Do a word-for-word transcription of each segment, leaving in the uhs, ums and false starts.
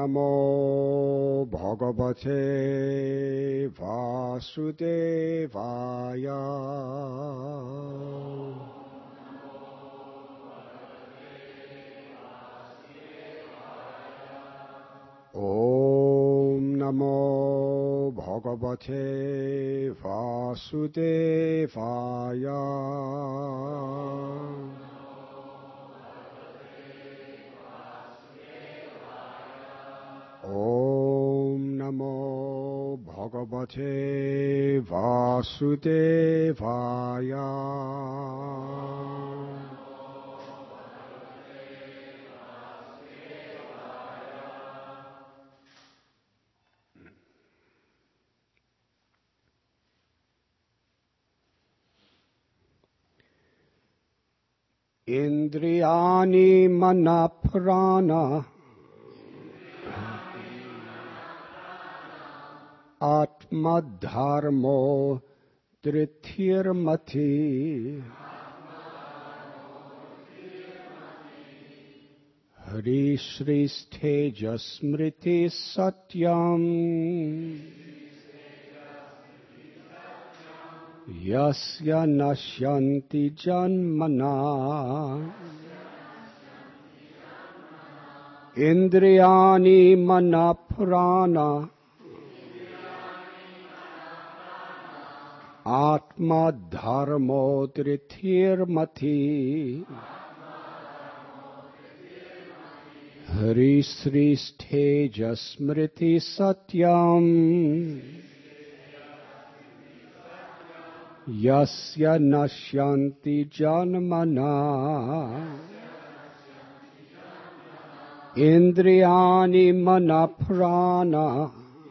Namo Bhagavate Vasudevaya. Om Namo Bhagavate Vasudevaya. Om Namo Bhagavate Vasudevaya. Indriyani mana prana Atma dharmo drithirmati Hari Shri Steja Smriti Satyam Yasya Nashyanti Janmana Indriyani Mana Prana Atma Dharmo Drithirmati Hari Sri Steja Smriti Satyam Yasya Nashyanti Janmana Indriyani Mana Prana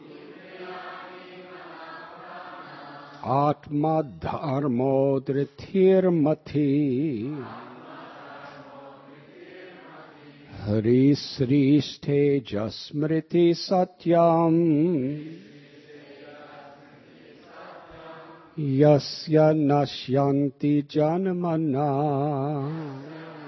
Atma Dharmo Drithirmati Hari Sri Steja Smriti Satyam Yasya Nashyanti Janmana.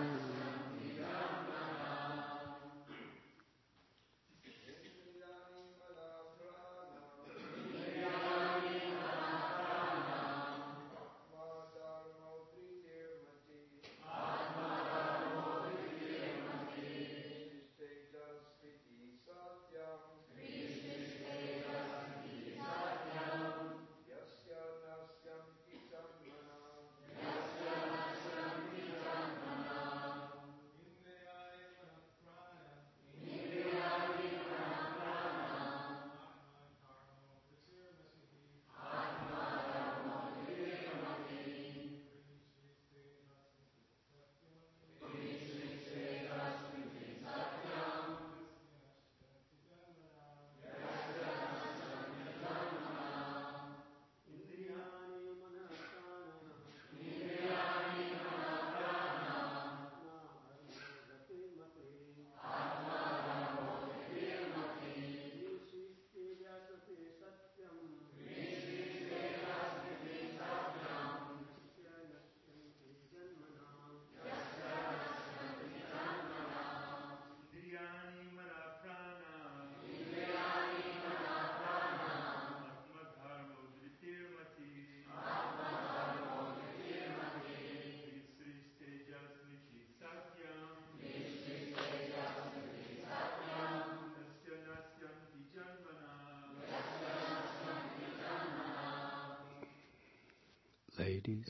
Ladies,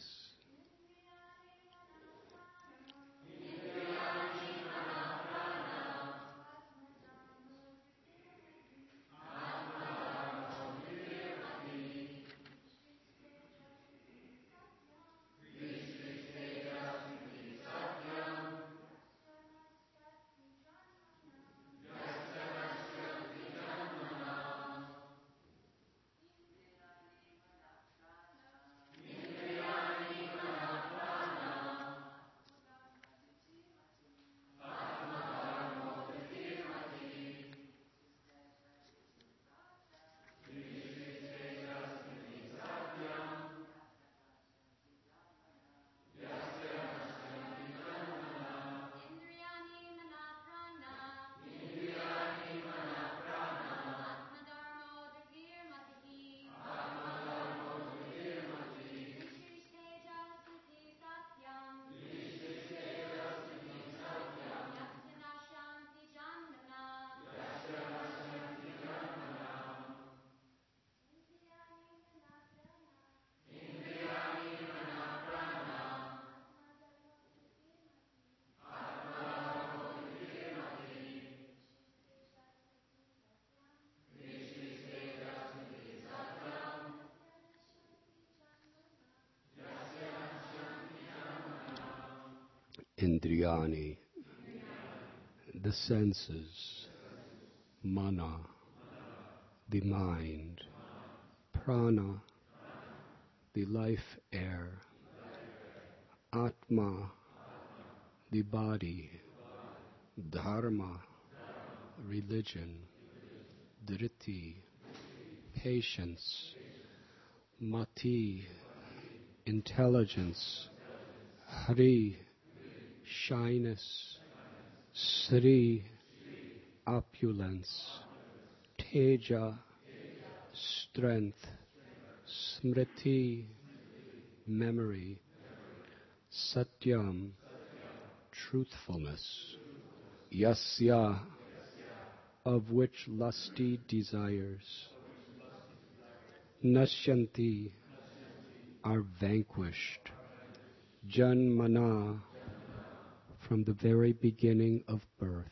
Indriyani, the senses, mana, the mind, prana, the life air, atma, the body, dharma, religion, dhriti, patience, mati, intelligence, hari, shyness, sri, opulence, teja, strength, smriti, memory, satyam, truthfulness, yasya, of which lusty desires, nashyanti, are vanquished, janmana, from the very beginning of birth.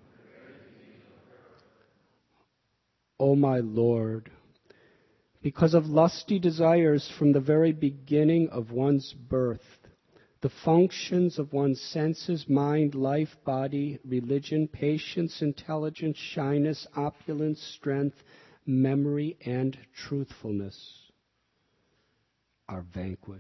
O my Lord, because of lusty desires from the very beginning of one's birth, the functions of one's senses, mind, life, body, religion, patience, intelligence, shyness, opulence, strength, memory, and truthfulness are vanquished.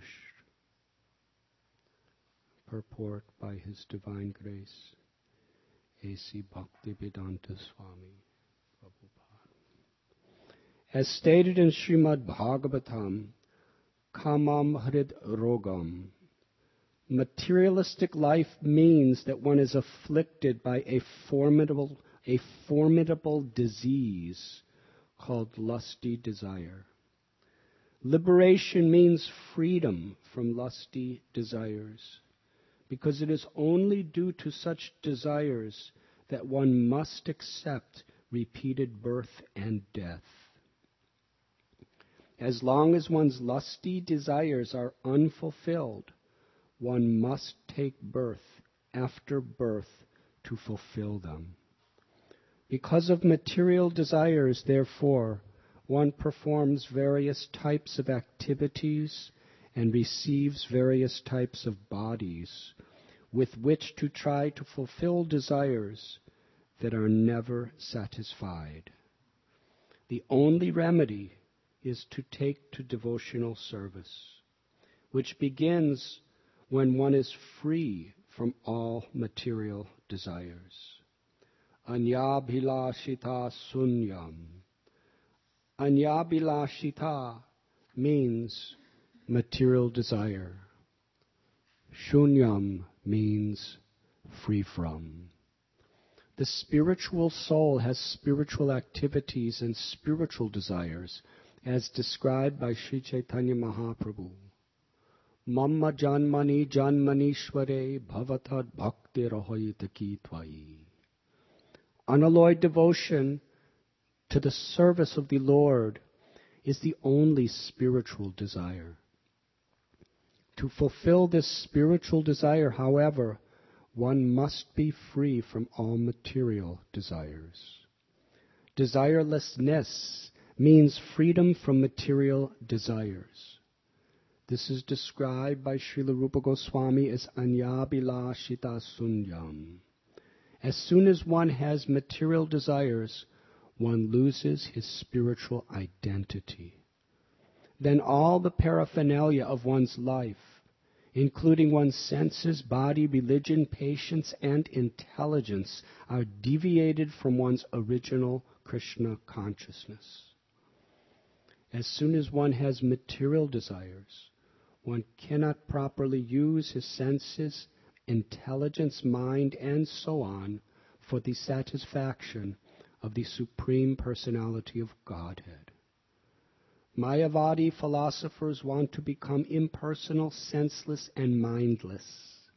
Purport by His Divine Grace, A C Bhaktivedanta Swami Prabhupada. As stated in Srimad Bhagavatam, Kamam Hrid Rogam, materialistic life means that one is afflicted by a formidable, a formidable disease called lusty desire. Liberation means freedom from lusty desires, because it is only due to such desires that one must accept repeated birth and death. As long as one's lusty desires are unfulfilled, one must take birth after birth to fulfill them. Because of material desires, therefore, one performs various types of activities and receives various types of bodies with which to try to fulfill desires that are never satisfied. The only remedy is to take to devotional service, which begins when one is free from all material desires. Anyabhilashita sunyam. Anyabhilashita means material desire. Shunyam means free from. The spiritual soul has spiritual activities and spiritual desires, as described by Sri Chaitanya Mahaprabhu. Mamma janmani janmanishware bhavatad bhaktirahayitaki tvai. Unalloyed devotion to the service of the Lord is the only spiritual desire. To fulfill this spiritual desire, however, one must be free from all material desires. Desirelessness means freedom from material desires. This is described by Srila Rupa Goswami as anyabhilashita sunyam. As soon as one has material desires, one loses his spiritual identity. Then all the paraphernalia of one's life, including one's senses, body, religion, patience, and intelligence, are deviated from one's original Krishna consciousness. As soon as one has material desires, one cannot properly use his senses, intelligence, mind, and so on for the satisfaction of the Supreme Personality of Godhead. Mayavadi philosophers want to become impersonal, senseless, and mindless.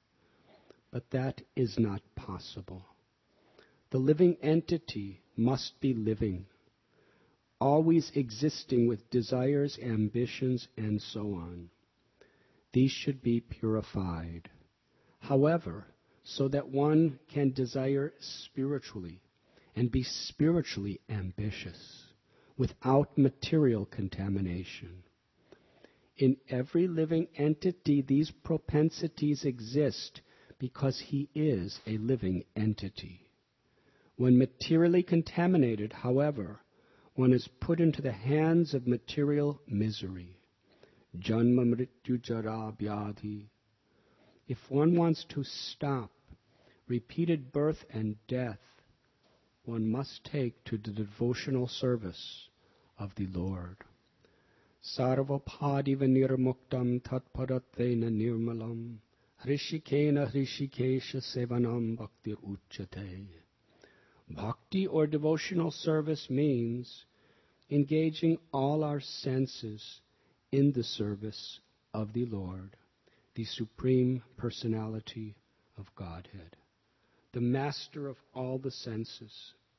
But that is not possible. The living entity must be living, always existing with desires, ambitions, and so on. These should be purified. However, so that one can desire spiritually and be spiritually ambitious, without material contamination. In every living entity, these propensities exist because he is a living entity. When materially contaminated, however, one is put into the hands of material misery. Janma mrityu jara vyadhi. If one wants to stop repeated birth and death, one must take to the devotional service of the Lord. Sarvapadiva nirmuktam tatparatena nirmalam hrishikena hrishikesha sevanam bhaktir uchate. Bhakti or devotional service means engaging all our senses in the service of the Lord, the Supreme Personality of Godhead, the master of all the senses.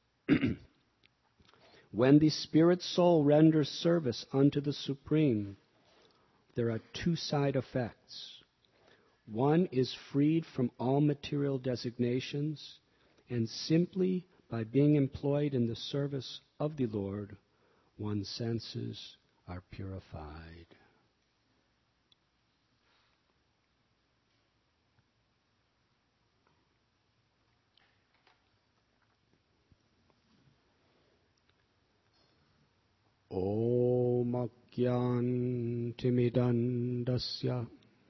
When the spirit soul renders service unto the Supreme, there are two side effects. One is freed from all material designations, and simply by being employed in the service of the Lord, one's senses are purified. Om Agyantimidandasya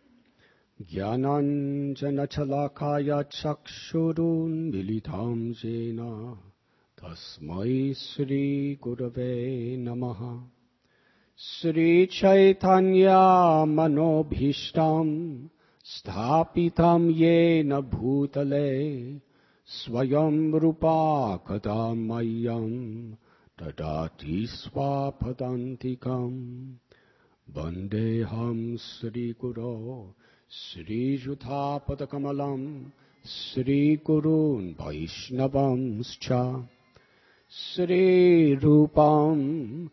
Jnananjana Chalakaya Chakshurun Militam Jena Tasmai Sri Gurave Namaha. Sri Chaitanya Manobhishtam Sthapitam Yena Bhutale Swayam Rupa Kadamayam Tadati Swapadantikam Vandeham Sri Guru Sri Juthapadakamalam Sri Gurun Vaishnavamscha Sri Rupam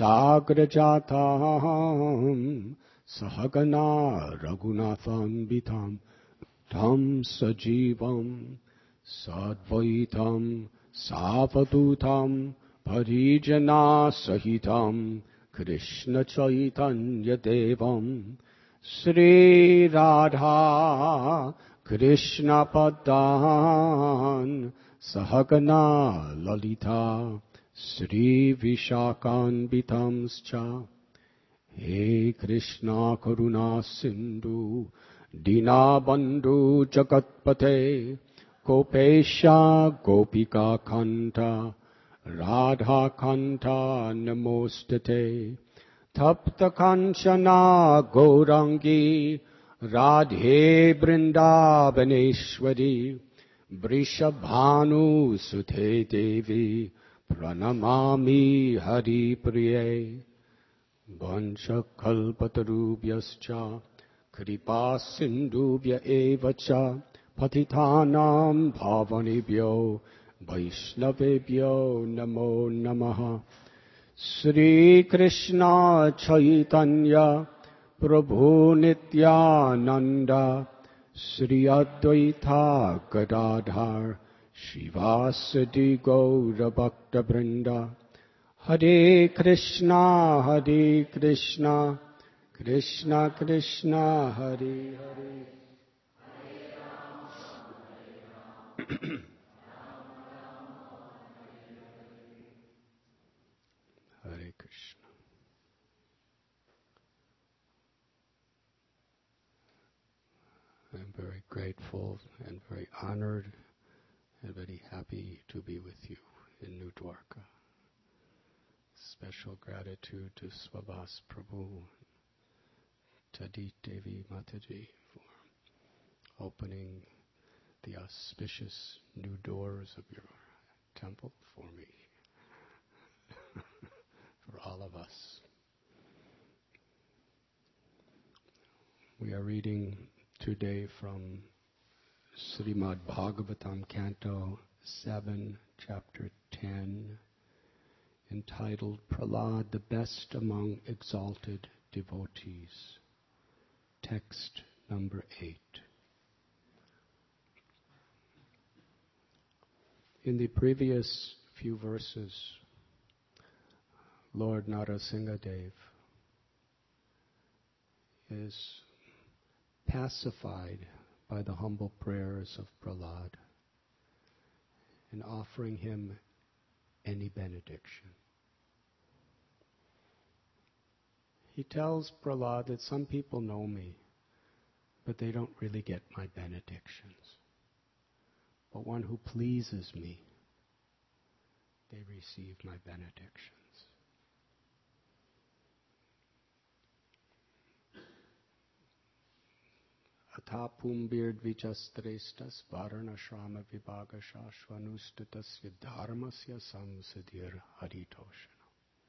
Sagrajatam Sahagana Raghunatham Vitam Tam Sajivam Sadvaitam Savadutam Parijana Sahitam Krishna Chaitanya Devam Sri Radha Krishna Padan Sahagana Lalita Sri Vishakan Vitamscha. He Krishna Karuna Sindhu Dinabandhu Jagatpate Gopesha Gopika Kanta Radha Kanta Namostate Tapta Kanchana Gaurangi Radhe Vrindavaneshwari Vrishabhanu Sute Devi Pranamami Hari Priye Vancha Kalpatarubhyascha Kripa Sindhubhya Evacha Patitanam Bhavanibhyo Vaishnavebhyo Namo Namaha. Sri Krishna Chaitanya Prabhu Nityananda Sri Advaita Gadadhar Shivasati Gaura Bhakta Vrinda. Hare Krishna Hare Krishna Krishna Krishna Hare Hare Hare Krishna. I'm very grateful and very honored and very happy to be with you in New Dwarka. Special gratitude to Swabhas Prabhu, Tadit Devi Mataji for opening the auspicious new doors of your temple for me, for all of us. We are reading today from Srimad Bhagavatam, Canto seven, Chapter ten, entitled Prahlad, the Best Among Exalted Devotees. Text number eight. In the previous few verses, Lord Narasimhadev is pacified by the humble prayers of Prahlad and offering him any benediction. He tells Prahlad that some people know me, but they don't really get my benedictions. But one who pleases me, they receive my benedictions. Atapumbir dvijastrestas varana shrama vibhaga shashvanustatasya dharmasya samsadir haritoshana.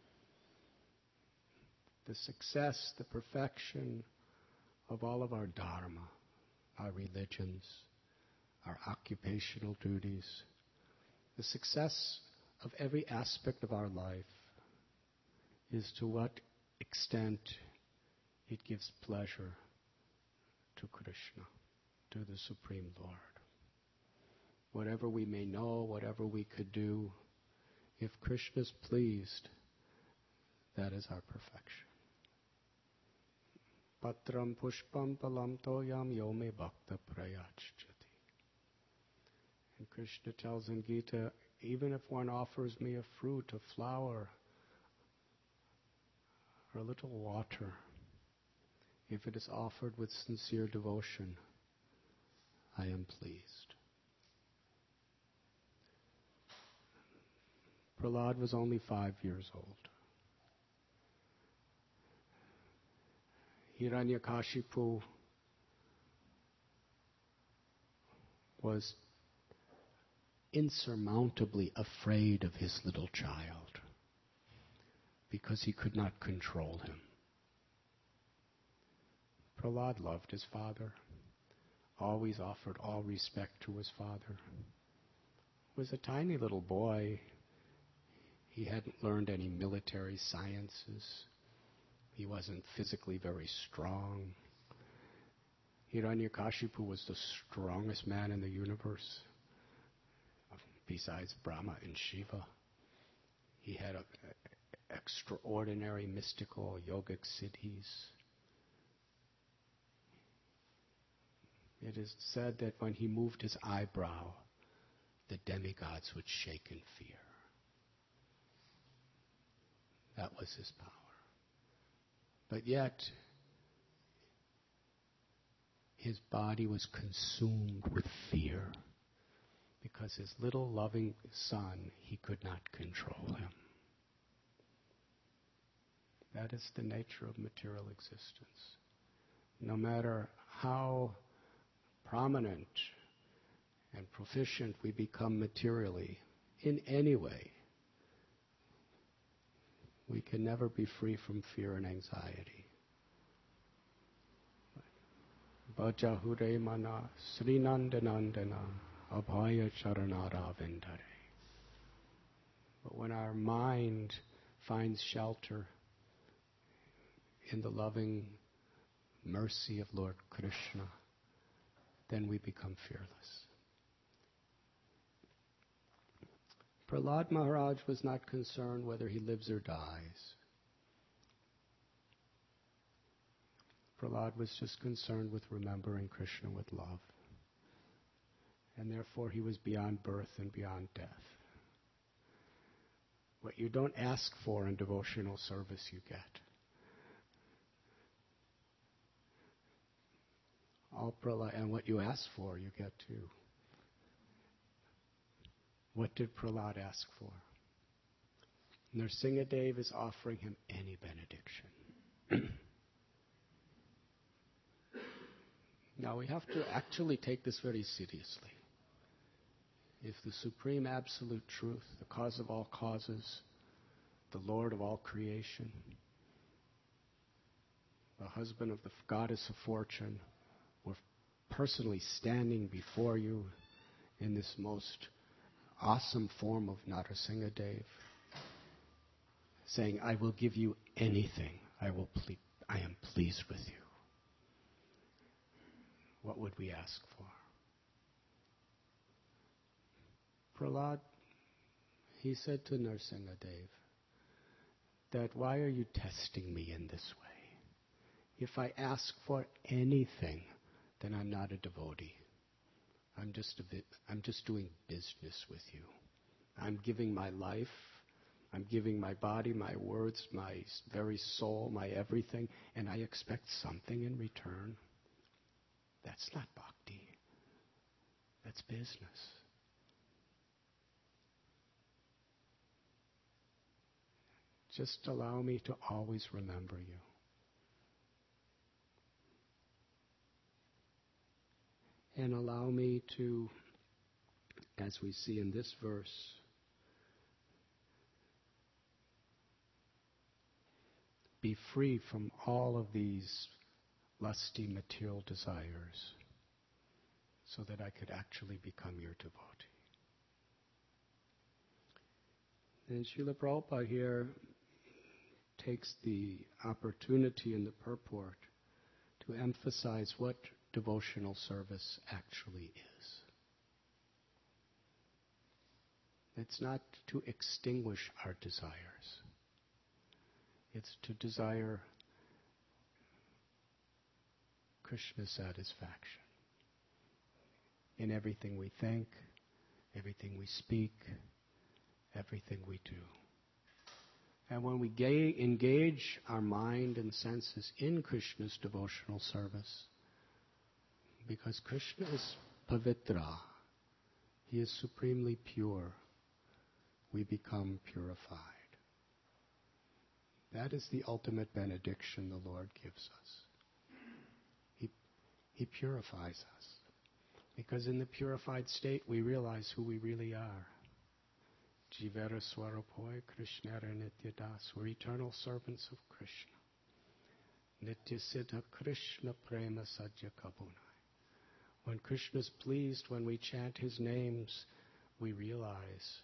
The success, the perfection of all of our dharma, our religions, our occupational duties, the success of every aspect of our life is to what extent it gives pleasure to Krishna, to the Supreme Lord. Whatever we may know, whatever we could do, if Krishna is pleased, that is our perfection. Patram pushpam palam toyam yome bhakta prayachchati. And Krishna tells in Gita, even if one offers me a fruit, a flower, or a little water, if it is offered with sincere devotion, I am pleased. Prahlad was only five years old. Hiranyakashipu was insurmountably afraid of his little child because he could not control him. Prahlad loved his father, always offered all respect to his father. He was a tiny little boy. He hadn't learned any military sciences. He wasn't physically very strong. Hiranyakashipu was the strongest man in the universe, besides Brahma and Shiva. He had a, a, extraordinary mystical yogic siddhis. It is said that when he moved his eyebrow, the demigods would shake in fear. That was his power. But yet, his body was consumed with fear because his little loving son, he could not control him. That is the nature of material existence. No matter how prominent and proficient we become materially in any way, we can never be free from fear and anxiety. Bhajahure mana srinandanandana abhaya charanara vendare. But when our mind finds shelter in the loving mercy of Lord Krishna, then we become fearless. Prahlad Maharaj was not concerned whether he lives or dies. Prahlad was just concerned with remembering Krishna with love. And therefore he was beyond birth and beyond death. What you don't ask for in devotional service, you get. All Prahlad, and what you ask for, you get too. What did Prahlad ask for? Nrsingadev is offering him any benediction. Now we have to actually take this very seriously. If the Supreme Absolute Truth, the cause of all causes, the Lord of all creation, the husband of the goddess of fortune, were personally standing before you in this most awesome form of Nrsingadev, saying, I will give you anything. I will ple- I am pleased with you. What would we ask for? Prahlad, he said to Nrsingadev, that why are you testing me in this way? If I ask for anything, then I'm not a devotee. I'm just a bit, I'm just doing business with you. I'm giving my life, I'm giving my body, my words, my very soul, my everything, and I expect something in return. That's not bhakti. That's business. Just allow me to always remember you. And allow me to, as we see in this verse, be free from all of these lusty material desires so that I could actually become your devotee. And Srila Prabhupada here takes the opportunity in the purport to emphasize what devotional service actually is. It's not to extinguish our desires. It's to desire Krishna's satisfaction in everything we think, everything we speak, everything we do. And when we ga- engage our mind and senses in Krishna's devotional service, because Krishna is pavitra, he is supremely pure, we become purified. That is the ultimate benediction the Lord gives us. He, he purifies us. Because in the purified state we realize who we really are. Jivara Swarupoi Krishnara Nityadas. We're eternal servants of Krishna. Nityasiddha Krishna Prema Sajya Kabunai. When Krishna is pleased, when we chant his names, we realize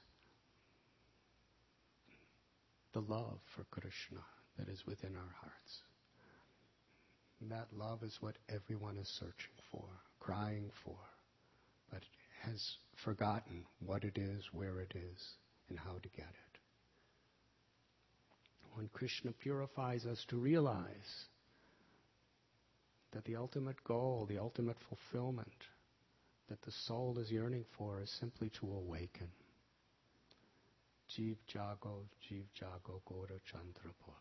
the love for Krishna that is within our hearts. And that love is what everyone is searching for, crying for, but has forgotten what it is, where it is, and how to get it. When Krishna purifies us to realize that the ultimate goal, the ultimate fulfillment that the soul is yearning for is simply to awaken. Jeev Jago, Jeev Jago, Gora Chandra Pole.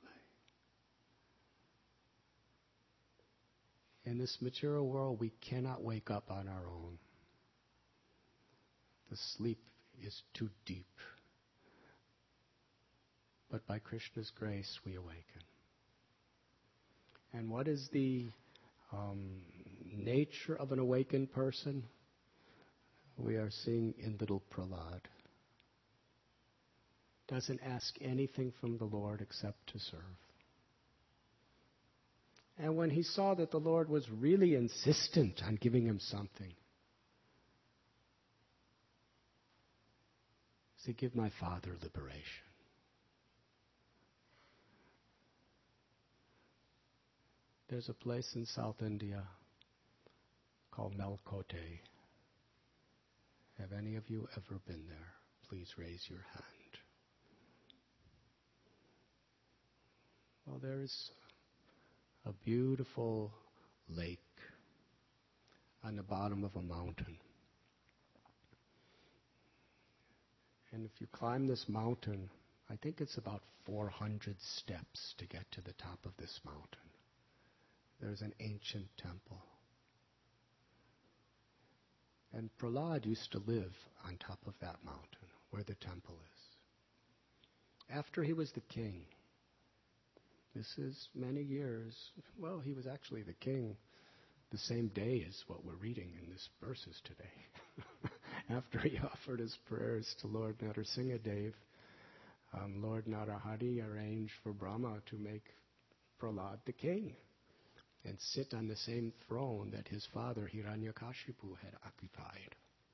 In this material world, we cannot wake up on our own. The sleep is too deep. But by Krishna's grace, we awaken. And what is the um, nature of an awakened person? We are seeing in little Prahlad. Doesn't ask anything from the Lord except to serve. And when he saw that the Lord was really insistent on giving him something, he said, give my father liberation. There's a place in South India called Melkote. Have any of you ever been there? Please raise your hand. Well, there's a beautiful lake on the bottom of a mountain. And if you climb this mountain, I think it's about four hundred steps to get to the top of this mountain. There's an ancient temple. And Prahlad used to live on top of that mountain, where the temple is. After he was the king, this is many years, well, he was actually the king the same day as what we're reading in this verses today. After he offered his prayers to Lord Narasimhadev, um, Lord Narahari arranged for Brahma to make Prahlad the king and sit on the same throne that his father Hiranyakashipu had occupied.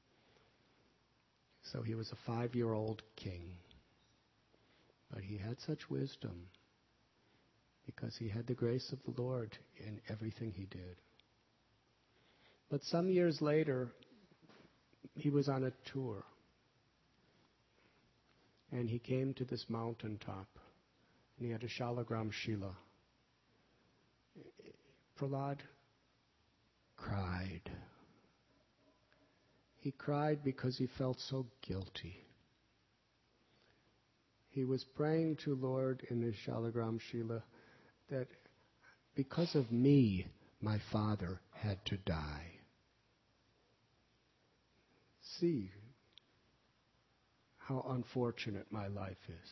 So he was a five-year-old king. But he had such wisdom because he had the grace of the Lord in everything he did. But some years later, he was on a tour. And he came to this mountaintop. And he had a Shalagram Shila. Prahlad cried. He cried because he felt so guilty. He was praying to Lord in his Shalagram Shila that because of me, my father had to die. See how unfortunate my life is.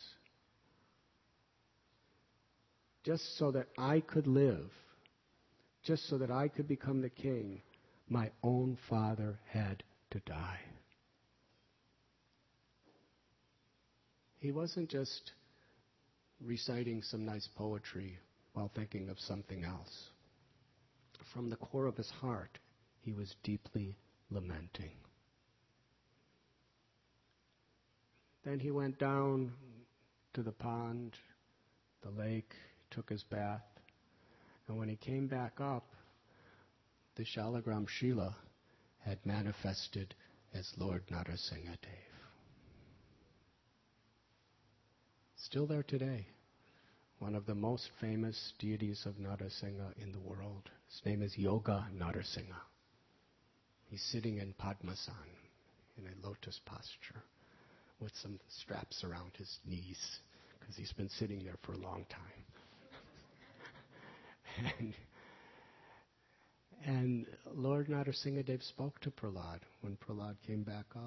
Just so that I could live, just so that I could become the king, my own father had to die. He wasn't just reciting some nice poetry while thinking of something else. From the core of his heart, he was deeply lamenting. Then he went down to the pond, the lake, took his bath, and when he came back up, the Shalagram Shila had manifested as Lord Narasimhadev. Still there today, one of the most famous deities of Narasimha in the world. His name is Yoga Narasimha. He's sitting in Padmasana, in a lotus posture, with some straps around his knees, because he's been sitting there for a long time. and, and Lord Narasimhadev spoke to Prahlad when Prahlad came back up.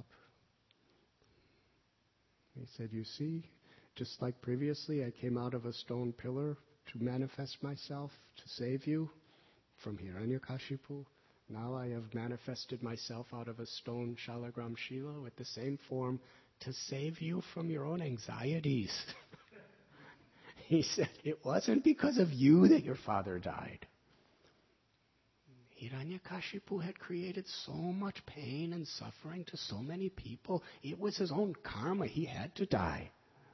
He said, you see, just like previously I came out of a stone pillar to manifest myself, to save you from Hiranyakashipu, now I have manifested myself out of a stone Shalagram Shila with the same form to save you from your own anxieties. He said, it wasn't because of you that your father died. Hiranyakashipu had created so much pain and suffering to so many people. It was his own karma. He had to die.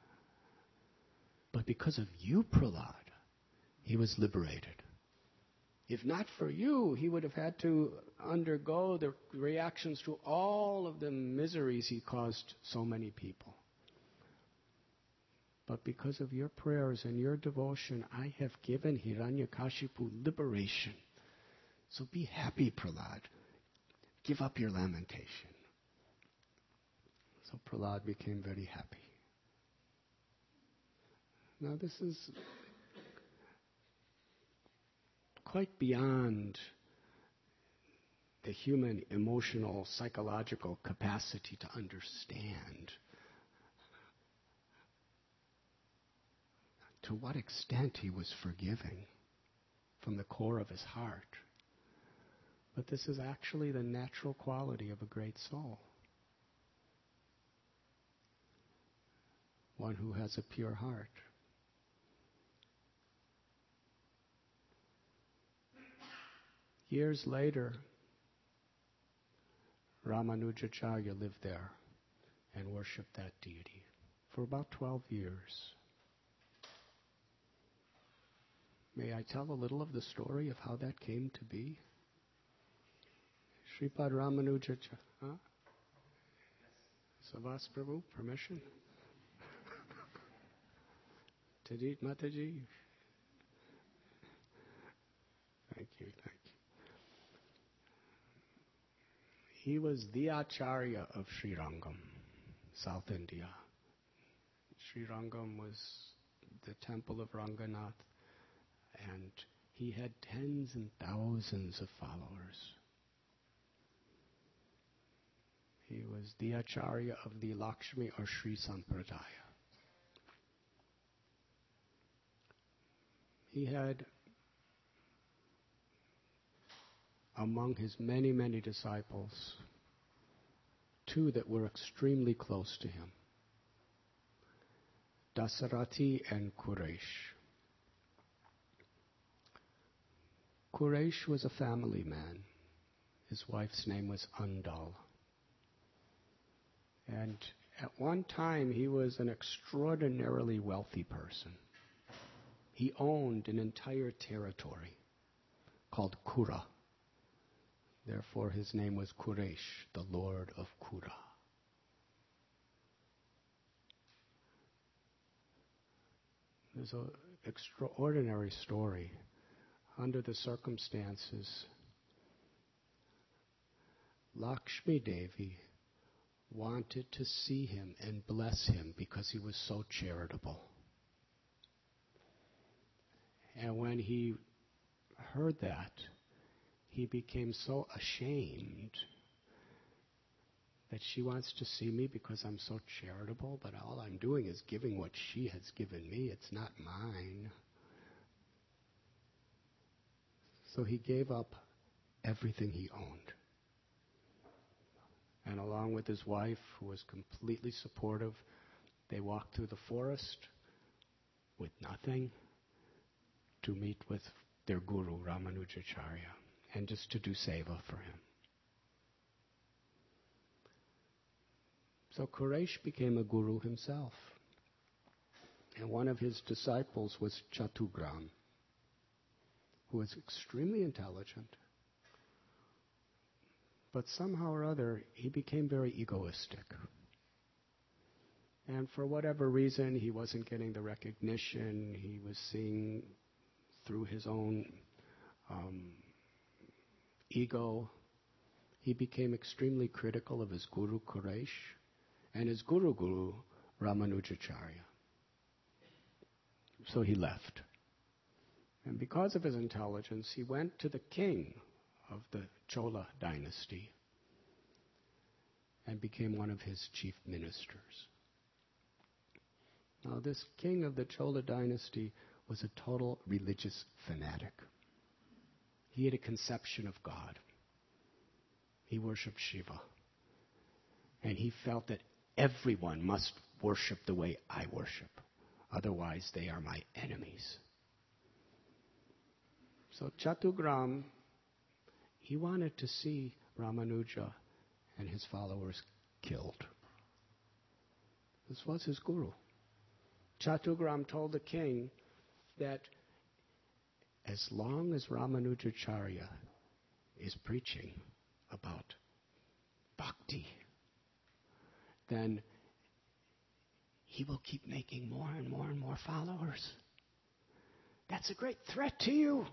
But because of you, Prahlad, he was liberated. If not for you, he would have had to undergo the reactions to all of the miseries he caused so many people. But because of your prayers and your devotion, I have given Hiranyakashipu liberation. So be happy, Prahlad. Give up your lamentation. So Prahlad became very happy. Now this is quite beyond the human emotional, psychological capacity to understand to what extent he was forgiving from the core of his heart. But this is actually the natural quality of a great soul. One who has a pure heart. Years later, Ramanujacharya lived there and worshipped that deity for about twelve years. May I tell a little of the story of how that came to be? Sripad Ramanujacharya. Huh? Savas Prabhu, permission? Tadit Mataji. Thank you, thank you. He was the Acharya of Srirangam, South India. Srirangam was the temple of Ranganath, and he had tens and thousands of followers. He was the Acharya of the Lakshmi or Sri Sampradaya. He had, among his many, many disciples, two that were extremely close to him, Dasarati and Quraysh. Quraysh was a family man. His wife's name was Andal. And at one time, he was an extraordinarily wealthy person. He owned an entire territory called Kura. Therefore, his name was Quraysh, the Lord of Kura. There's an extraordinary story. Under the circumstances, Lakshmi Devi wanted to see him and bless him because he was so charitable. And when he heard that, he became so ashamed that she wants to see me because I'm so charitable, but all I'm doing is giving what she has given me. It's not mine. So he gave up everything he owned. And along with his wife, who was completely supportive, they walked through the forest with nothing to meet with their guru, Ramanujacharya, and just to do seva for him. So Quraysh became a guru himself. And one of his disciples was Chatugram, who was extremely intelligent. But somehow or other, he became very egoistic. And for whatever reason, he wasn't getting the recognition. He was seeing through his own um, ego. He became extremely critical of his guru, Quraysh, and his guru guru, Ramanujacharya. So he left. And because of his intelligence, he went to the king of the Chola dynasty and became one of his chief ministers. Now, this king of the Chola dynasty was a total religious fanatic. He had a conception of God. He worshipped Shiva. And he felt that everyone must worship the way I worship. Otherwise, they are my enemies. So Chatugram, he wanted to see Ramanuja and his followers killed. This was his guru. Chatugram told the king that as long as Ramanujacharya is preaching about bhakti, then he will keep making more and more and more followers. That's a great threat to you.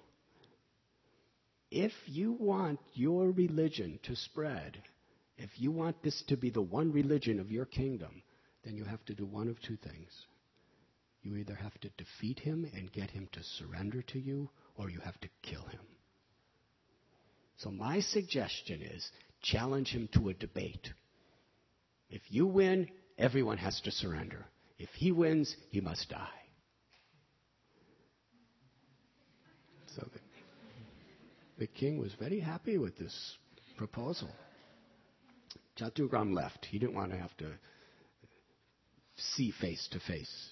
If you want your religion to spread, if you want this to be the one religion of your kingdom, then you have to do one of two things. You either have to defeat him and get him to surrender to you, or you have to kill him. So my suggestion is, challenge him to a debate. If you win, everyone has to surrender. If he wins, he must die. So the, the king was very happy with this proposal. Chatugram left. He didn't want to have to see face to face.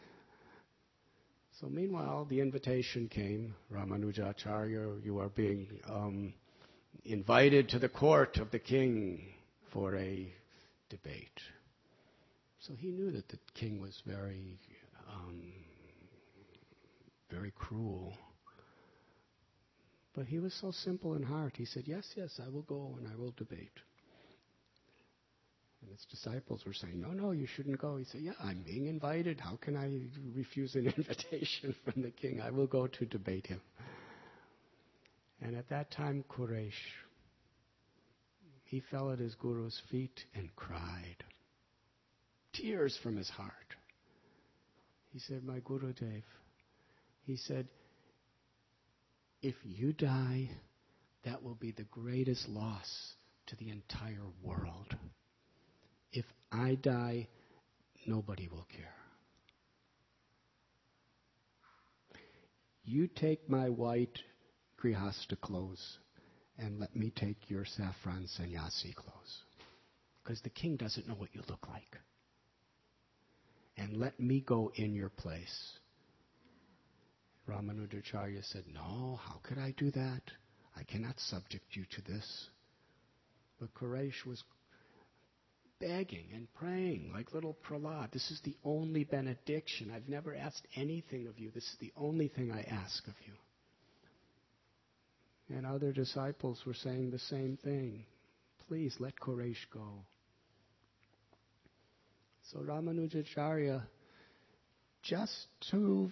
So meanwhile, the invitation came. Ramanujacharya, you are being um, invited to the court of the king for a debate. So he knew that the king was very, um, very cruel. But he was so simple in heart. He said, yes, yes, I will go and I will debate. And his disciples were saying, no, no, you shouldn't go. He said, yeah, I'm being invited. How can I refuse an invitation from the king? I will go to debate him. And at that time, Quraysh, he fell at his guru's feet and cried. Tears from his heart. He said, my Gurudev, he said, if you die, that will be the greatest loss to the entire world. If I die, nobody will care. You take my white grihasta clothes and let me take your saffron sannyasi clothes. Because the king doesn't know what you look like. And let me go in your place. Ramanujacharya said, no, how could I do that? I cannot subject you to this. But Quraysh was begging and praying like little Prahlad. This is the only benediction. I've never asked anything of you. This is the only thing I ask of you. And other disciples were saying the same thing. Please let Quraysh go. So Ramanujacharya, just to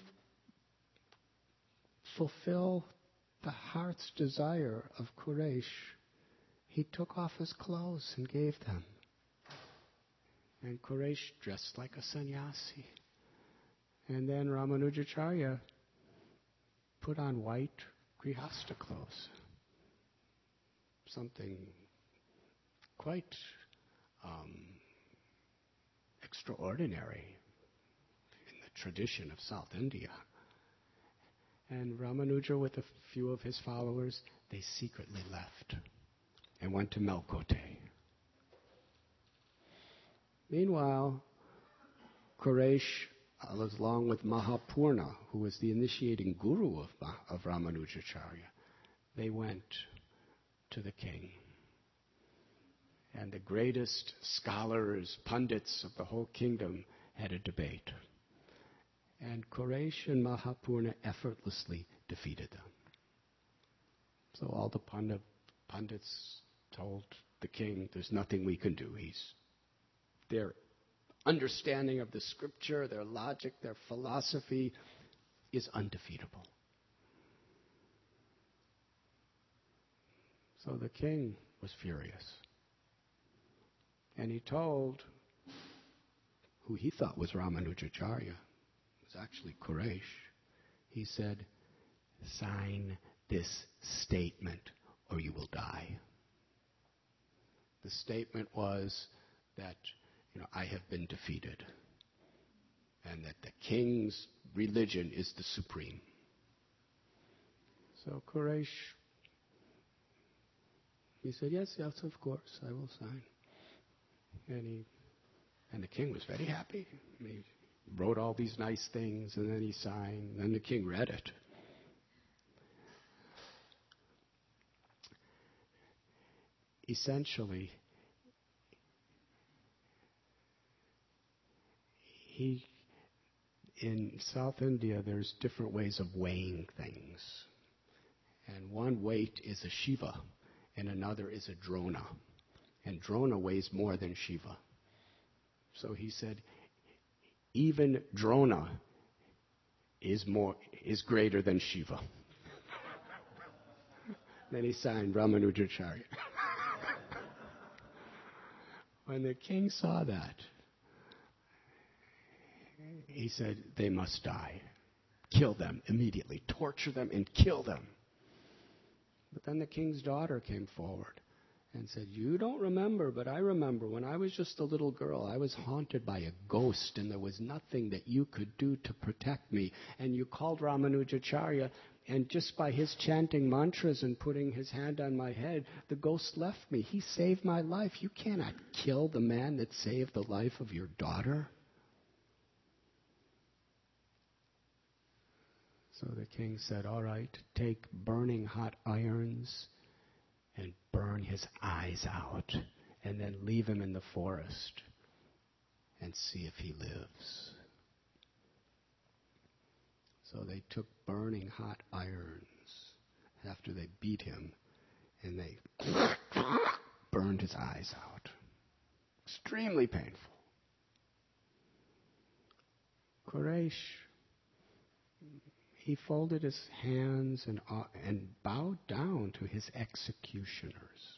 fulfill the heart's desire of Quraysh, he took off his clothes and gave them. And Quraysh dressed like a sannyasi. And then Ramanujacharya put on white grihasta clothes. Something quite um, extraordinary in the tradition of South India. And Ramanuja, with a few of his followers, they secretly left and went to Melkote. Meanwhile, Quraysh, along with Mahapurna, who was the initiating guru of, of Ramanujacharya, they went to the king. And the greatest scholars, pundits of the whole kingdom had a debate. And Quraysh and Mahapurna effortlessly defeated them. So all the pundit, pundits told the king, there's nothing we can do. He's, their understanding of the scripture, their logic, their philosophy is undefeatable. So the king was furious. And he told who he thought was Ramanujacharya, it was actually Quraysh. He said, sign this statement or you will die. The statement was that, you know, I have been defeated and that the king's religion is the supreme. So Quraysh, he said, yes, yes, of course, I will sign. And he, and the king was very happy. He wrote all these nice things, and then he signed. And then the king read it. Essentially, he, in South India, there's different ways of weighing things. And one weight is a Shiva, and another is a Drona. And Drona weighs more than Shiva. So he said, even Drona is more is greater than Shiva. Then he signed Ramanujacharya. When the king saw that, he said, they must die. Kill them immediately. Torture them and kill them. But then the king's daughter came forward and said, you don't remember, but I remember when I was just a little girl, I was haunted by a ghost and there was nothing that you could do to protect me. And you called Ramanujacharya, and just by his chanting mantras and putting his hand on my head, the ghost left me. He saved my life. You cannot kill the man that saved the life of your daughter. So the king said, all right, take burning hot irons and burn his eyes out, and then leave him in the forest and see if he lives. So they took burning hot irons after they beat him, and they burned his eyes out. Extremely painful. Quraysh, he folded his hands and, uh, and bowed down to his executioners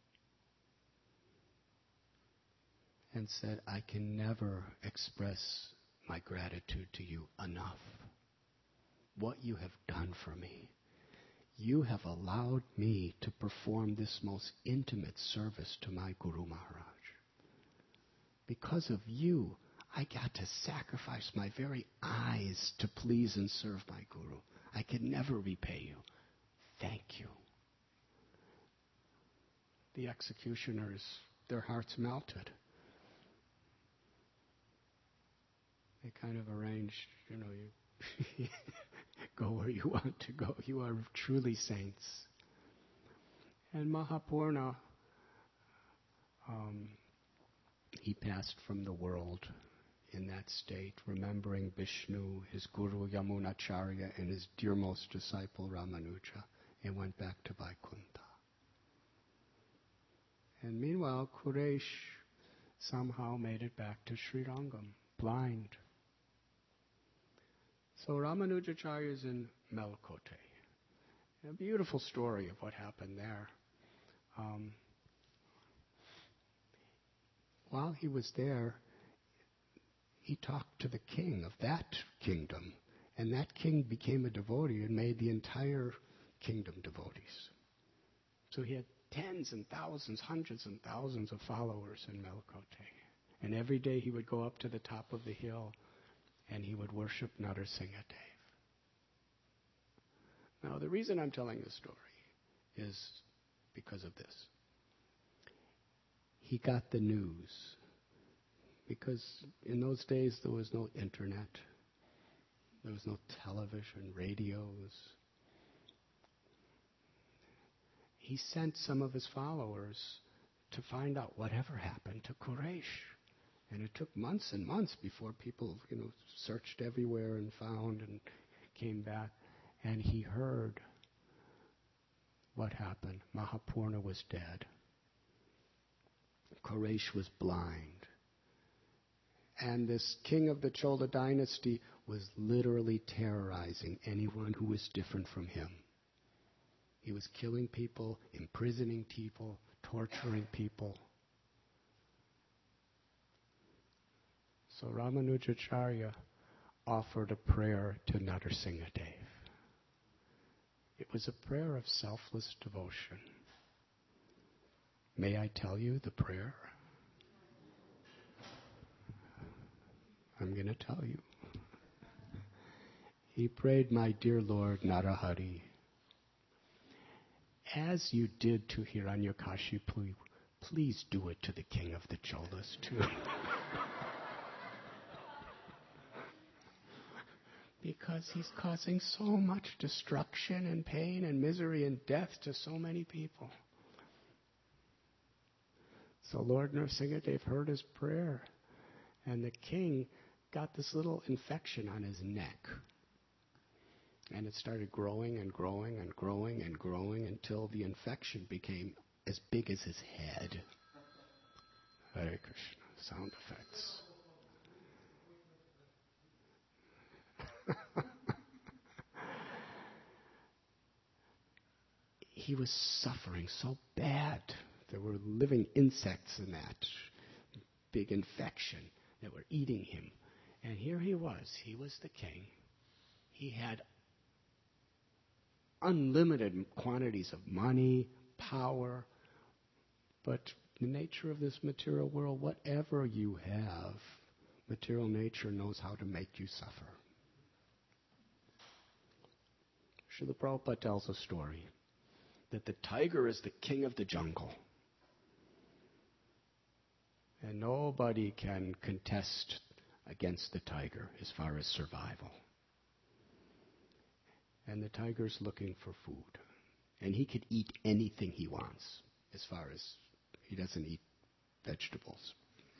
and said, I can never express my gratitude to you enough. What you have done for me. You have allowed me to perform this most intimate service to my Guru Maharaj. Because of you, I got to sacrifice my very eyes to please and serve my Guru. I could never repay you. Thank you. The executioners, their hearts melted. They kind of arranged, you know, you go where you want to go. You are truly saints. And Mahapurna, um, he passed from the world in that state, remembering Vishnu, his Guru Yamunacharya, and his dearmost disciple Ramanuja, and went back to Vaikuntha. And meanwhile, Quraysh somehow made it back to Srirangam, blind. So Ramanujacharya is in Melkote. A beautiful story of what happened there. Um, while he was there, he talked to the king of that kingdom. And that king became a devotee and made the entire kingdom devotees. So he had tens and thousands, hundreds and thousands of followers in Melkote. And every day he would go up to the top of the hill and he would worship Narasimhadev. Now, the reason I'm telling this story is because of this. He got the news. Because in those days there was no internet. There was no television, radios. He sent some of his followers to find out whatever happened to Quraysh. And it took months and months before people, you know, searched everywhere and found and came back. And he heard what happened. Mahapurna was dead. Quraysh was blind. And this king of the Chola dynasty was literally terrorizing anyone who was different from him. He was killing people, imprisoning people, torturing people. So Ramanujacharya offered a prayer to Narasimhadev. It was a prayer of selfless devotion. May I tell you the prayer? I'm going to tell you. He prayed, my dear Lord Narahari, as you did to Hiranyakashipu, please do it to the king of the Cholas too. Because he's causing so much destruction and pain and misery and death to so many people. So Lord Narasimhadev heard his prayer, and the king got this little infection on his neck. And it started growing and growing and growing and growing until the infection became as big as his head. Hare Krishna. Sound effects. He was suffering so bad. There were living insects in that big infection that were eating him. And here he was. He was the king. He had unlimited quantities of money, power. But the nature of this material world, whatever you have, material nature knows how to make you suffer. Srila Prabhupada tells a story that the tiger is the king of the jungle. And nobody can contest against the tiger as far as survival. And the tiger's looking for food. And he could eat anything he wants, as far as he doesn't eat vegetables.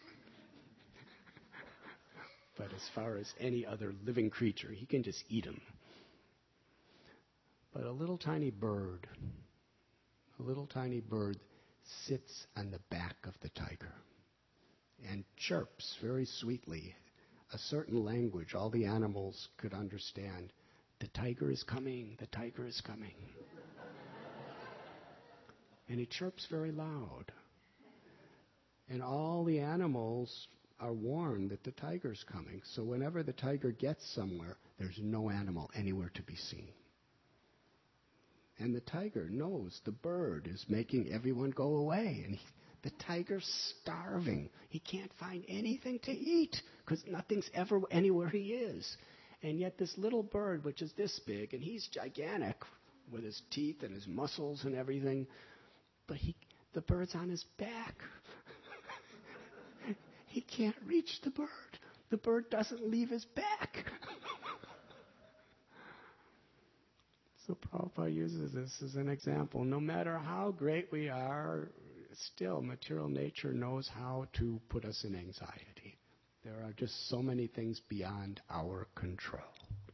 But as far as any other living creature, he can just eat them. But a little tiny bird, a little tiny bird sits on the back of the tiger and chirps very sweetly a certain language all the animals could understand. The tiger is coming, the tiger is coming. And he chirps very loud. And all the animals are warned that the tiger's coming. So whenever the tiger gets somewhere, there's no animal anywhere to be seen. And the tiger knows the bird is making everyone go away. And he, the tiger's starving. He can't find anything to eat because nothing's ever anywhere he is. And yet this little bird, which is this big, and he's gigantic with his teeth and his muscles and everything, but he, the bird's on his back. He can't reach the bird. The bird doesn't leave his back. So Prabhupada uses this as an example. No matter how great we are, still material nature knows how to put us in anxiety. There are just so many things beyond our control.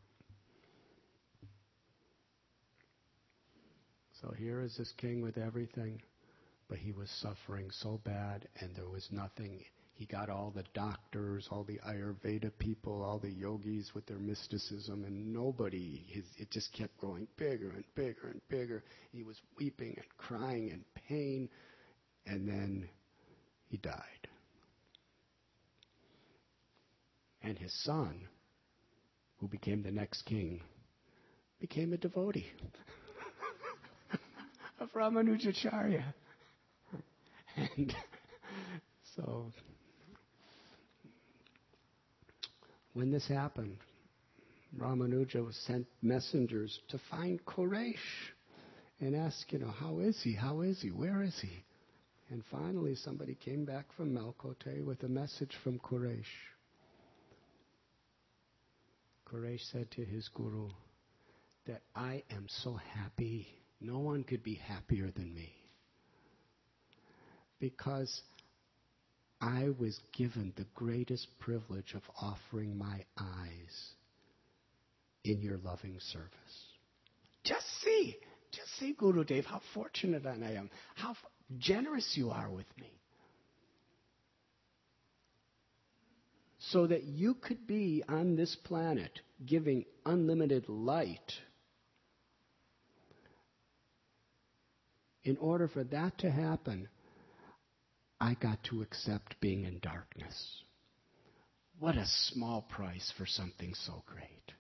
So here is this king with everything, but he was suffering so bad and there was nothing. He got all the doctors, all the Ayurveda people, all the yogis with their mysticism, and nobody, his, it just kept growing bigger and bigger and bigger. He was weeping and crying in pain, and then he died. And his son, who became the next king, became a devotee of Ramanujacharya. And so, when this happened, Ramanuja sent messengers to find Quraysh and ask, you know, how is he? How is he? Where is he? And finally somebody came back from Malkote with a message from Quraysh. Quraysh said to his guru that I am so happy, no one could be happier than me, because I was given the greatest privilege of offering my eyes in your loving service. Just see, just see, Gurudev, how fortunate I am, how f- generous you are with me. So that you could be on this planet giving unlimited light. In order for that to happen, I got to accept being in darkness. What a small price for something so great.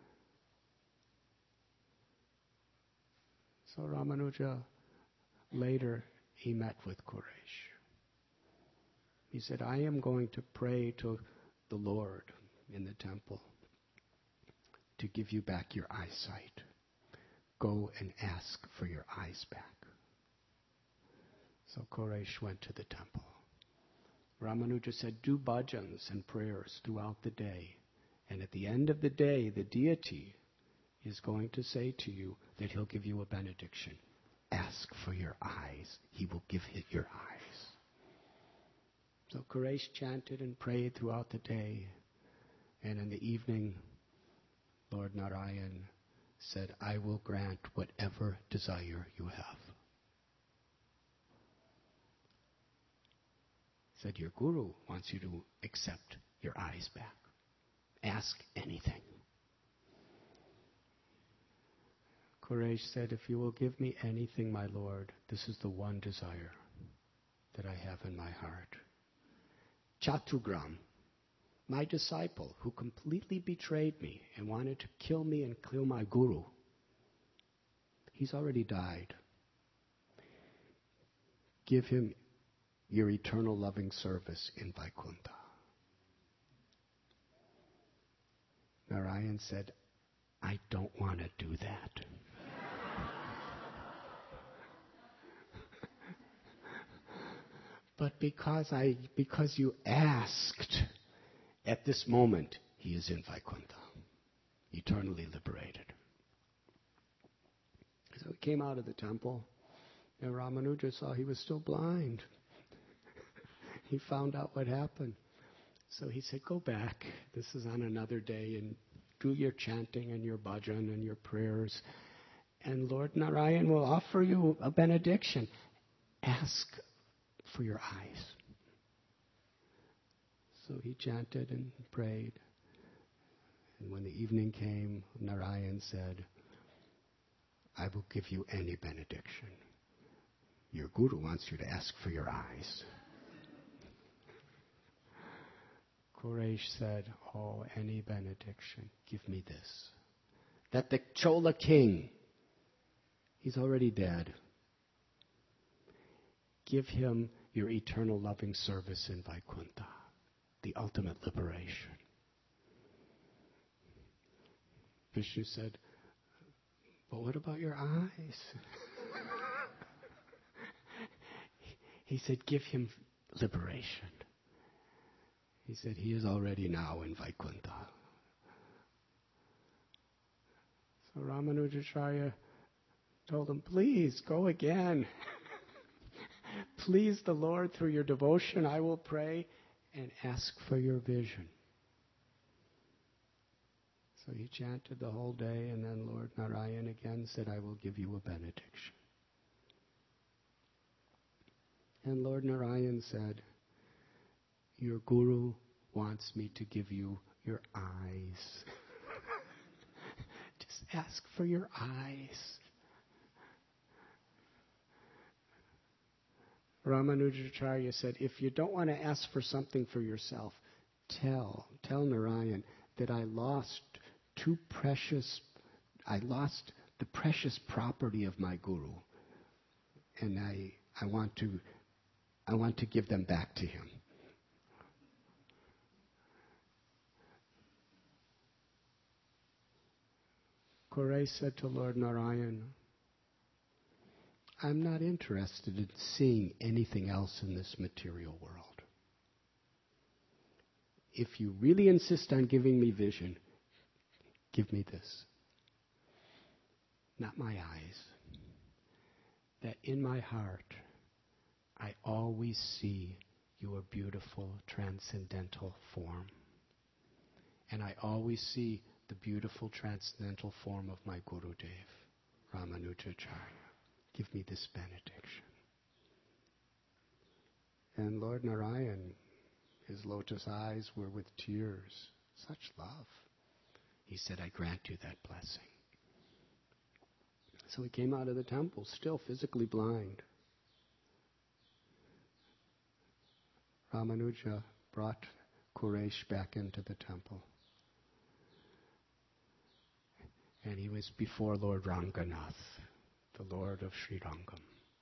So Ramanuja, later, he met with Quraysh. He said, I am going to pray to the Lord in the temple to give you back your eyesight. Go and ask for your eyes back. So Quraysh went to the temple. Ramanuja said, do bhajans and prayers throughout the day. And at the end of the day, the deity is going to say to you that he'll give you a benediction. Ask for your eyes. He will give you your eyes. So Quraysh chanted and prayed throughout the day. And in the evening, Lord Narayan said, I will grant whatever desire you have. Said, your guru wants you to accept your eyes back. Ask anything. Quraysh said, if you will give me anything, my Lord, this is the one desire that I have in my heart. Chatugram, my disciple who completely betrayed me and wanted to kill me and kill my guru, he's already died. Give him your eternal loving service in Vaikuntha. Narayan said, I don't want to do that. But because I, because you asked, at this moment, he is in Vaikuntha, eternally liberated. So he came out of the temple, and Ramanuja saw he was still blind. He found out what happened. So he said, go back. This is on another day, and do your chanting and your bhajan and your prayers. And Lord Narayan will offer you a benediction. Ask for your eyes. So he chanted and prayed. And when the evening came, Narayan said, I will give you any benediction. Your guru wants you to ask for your eyes. Quraysh said, oh, any benediction, give me this. That the Chola king, he's already dead. Give him your eternal loving service in Vaikuntha, the ultimate liberation. Vishnu said, but what about your eyes? He said, give him liberation. He said, he is already now in Vaikuntha. So Ramanujacharya told him, please, go again. Please the Lord, through your devotion, I will pray and ask for your vision. So he chanted the whole day, and then Lord Narayan again said, I will give you a benediction. And Lord Narayan said, your guru wants me to give you your eyes. Just ask for your eyes. Ramanujacharya said, if you don't want to ask for something for yourself, tell, tell Narayan that I lost two precious, I lost the precious property of my guru, and I, I want to, I want to give them back to him. Quresh said to Lord Narayan, I'm not interested in seeing anything else in this material world. If you really insist on giving me vision, give me this. Not my eyes. That in my heart, I always see your beautiful transcendental form. And I always see the beautiful transcendental form of my Gurudev, Ramanujacharya. Give me this benediction. And Lord Narayan, his lotus eyes were with tears, such love. He said, I grant you that blessing. So he came out of the temple, still physically blind. Ramanuja brought Quresh back into the temple. And he was before Lord Ranganath, the Lord of Sri Rangam.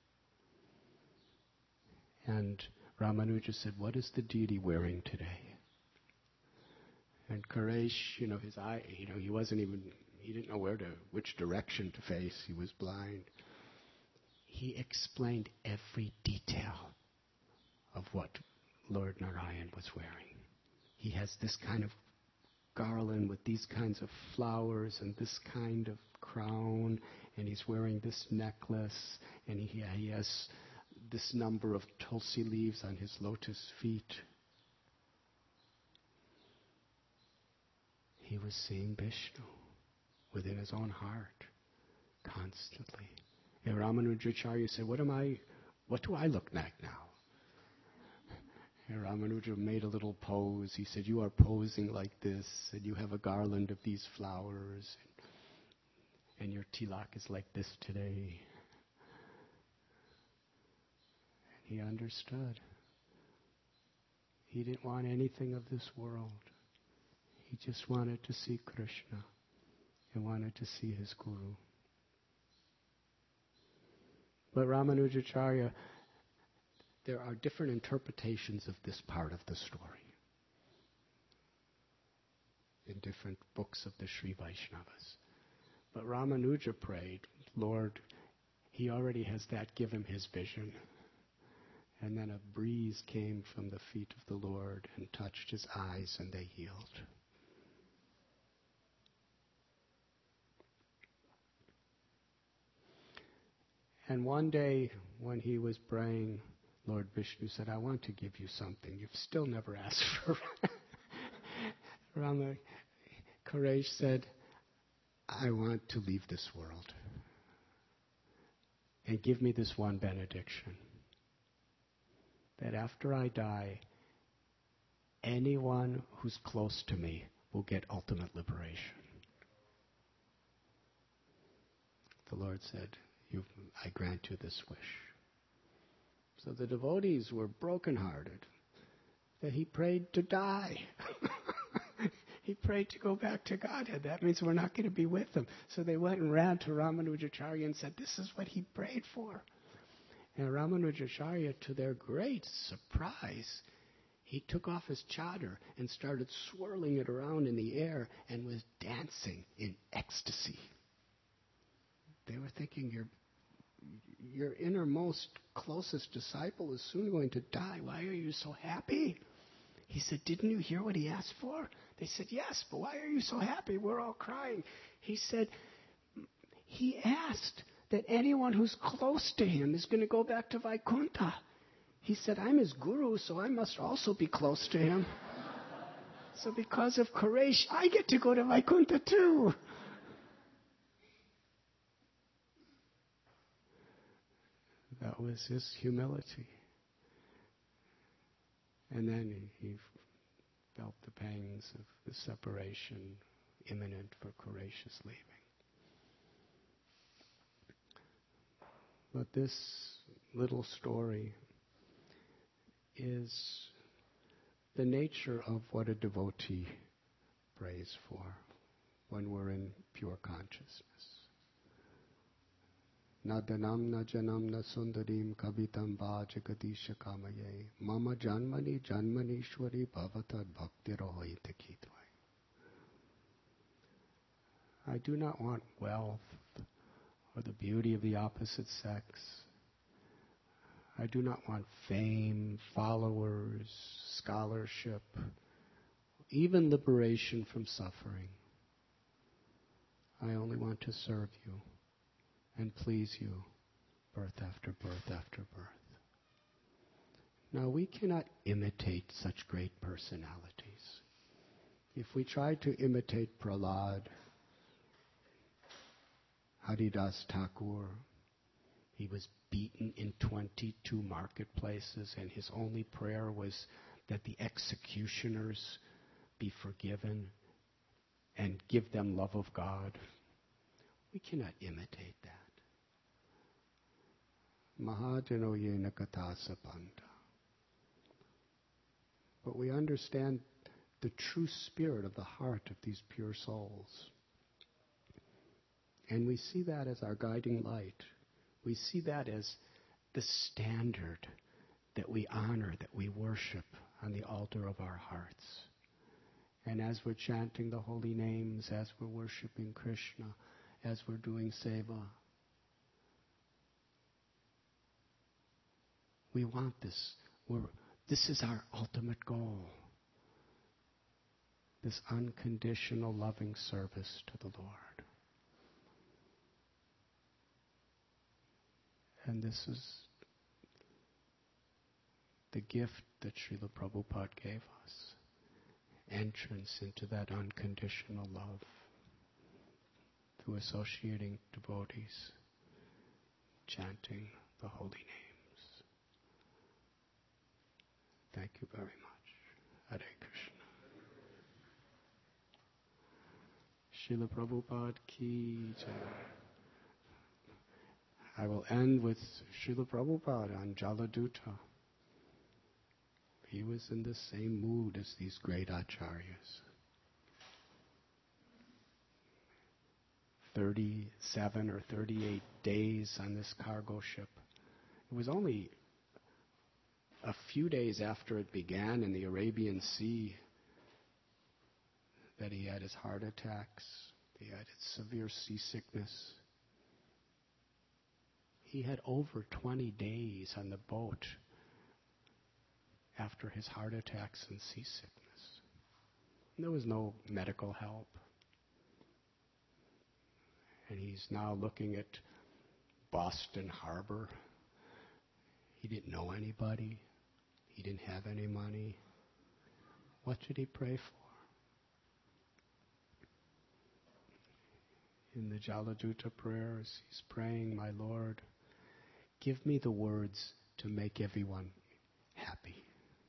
And Ramanuja said, what is the deity wearing today? And Quresh, you know, his eye, you know, he wasn't even, he didn't know where to, which direction to face. He was blind. He explained every detail of what Lord Narayan was wearing. He has this kind of garland with these kinds of flowers and this kind of crown, and he's wearing this necklace, and he, he has this number of tulsi leaves on his lotus feet. He was seeing Vishnu within his own heart constantly. And Ramanujacharya said, what am I, what do I look like now? And Ramanuja made a little pose. He said, you are posing like this, and you have a garland of these flowers, and, and your tilak is like this today. And he understood. He didn't want anything of this world. He just wanted to see Krishna and wanted to see his guru. But Ramanujacharya, there are different interpretations of this part of the story in different books of the Sri Vaishnavas. But Ramanuja prayed, Lord, he already has that, give him his vision. And then a breeze came from the feet of the Lord and touched his eyes, and they healed. And one day when he was praying, Lord Vishnu said, I want to give you something. You've still never asked for it. Rama Quresh said, I want to leave this world. And give me this one benediction. That after I die, anyone who's close to me will get ultimate liberation. The Lord said, you, I grant you this wish. So the devotees were brokenhearted that he prayed to die. He prayed to go back to Godhead. That means we're not going to be with him. So they went and ran to Ramanujacharya and said, this is what he prayed for. And Ramanujacharya, to their great surprise, he took off his chadar and started swirling it around in the air and was dancing in ecstasy. They were thinking, your, your innermost, closest disciple is soon going to die. Why are you so happy? He said, didn't you hear what he asked for? They said, yes, but why are you so happy? We're all crying. He said, he asked that anyone who's close to him is going to go back to Vaikuntha. He said, I'm his guru, so I must also be close to him. So because of Quresh, I get to go to Vaikuntha too. That was his humility. And then he, he felt the pangs of the separation imminent for Quresh's leaving. But this little story is the nature of what a devotee prays for when we're in pure consciousness. Na danam na janam na sundarim kavitam va jagadisha kamaye mama janmani janmanishwari bhavatad bhaktirohita kitvai. I do not want wealth or the beauty of the opposite sex. I do not want fame, followers, scholarship, even liberation from suffering. I only want to serve you and please you, birth after birth after birth. Now, we cannot imitate such great personalities. If we try to imitate Prahlad, Haridas Thakur, he was beaten in twenty-two marketplaces, and his only prayer was that the executioners be forgiven and give them love of God. We cannot imitate that. Mahajano yena kathasapanta. But we understand the true spirit of the heart of these pure souls. And we see that as our guiding light. We see that as the standard that we honor, that we worship on the altar of our hearts. And as we're chanting the holy names, as we're worshiping Krishna, as we're doing seva, we want this. We're, this is our ultimate goal. This unconditional loving service to the Lord. And this is the gift that Srila Prabhupada gave us. Entrance into that unconditional love through associating devotees, chanting the holy names. Thank you very much. Hare Krishna. Srila Prabhupada ki jai. I will end with Srila Prabhupada on Jaladuta. He was in the same mood as these great acharyas. thirty-seven or thirty-eight days on this cargo ship. It was only a few days after it began in the Arabian Sea that he had his heart attacks. He had severe seasickness. He had over twenty days on the boat after his heart attacks and seasickness. And there was no medical help. And he's now looking at Boston Harbor. He didn't know anybody. He didn't have any money. What should he pray for? In the Jaladuta prayers, he's praying, my Lord, give me the words to make everyone happy.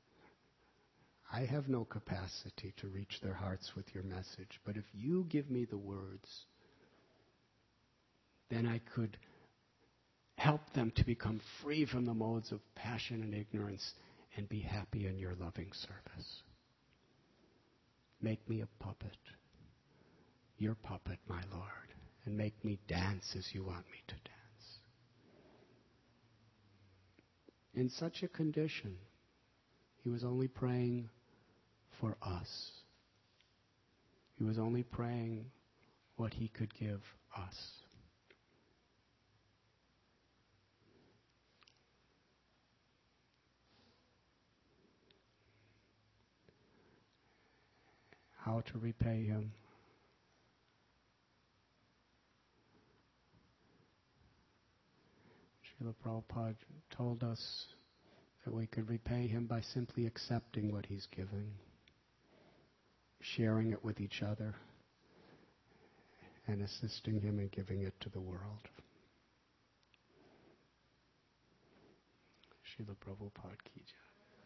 I have no capacity to reach their hearts with your message, but if you give me the words, then I could help them to become free from the modes of passion and ignorance and be happy in your loving service. Make me a puppet, your puppet, my Lord, and make me dance as you want me to dance. In such a condition, he was only praying for us. He was only praying what he could give us. How to repay him? Srila Prabhupada told us that we could repay him by simply accepting what he's giving, sharing it with each other, and assisting him in giving it to the world. Srila Prabhupada ki jai.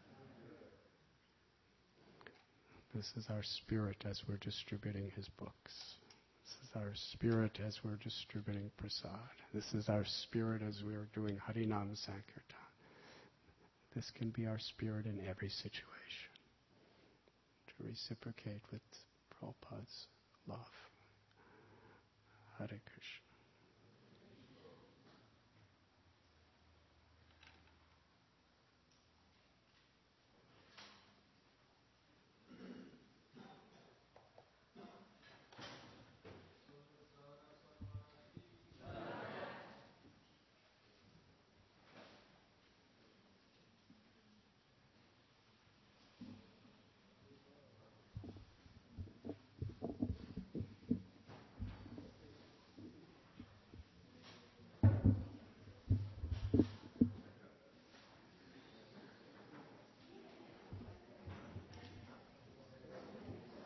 This is our spirit as we're distributing his books. This is our spirit as we're distributing prasad. This is our spirit as we're doing Harinam Sankirtan. This can be our spirit in every situation. to reciprocate with Prabhupada's love. Hare Krishna.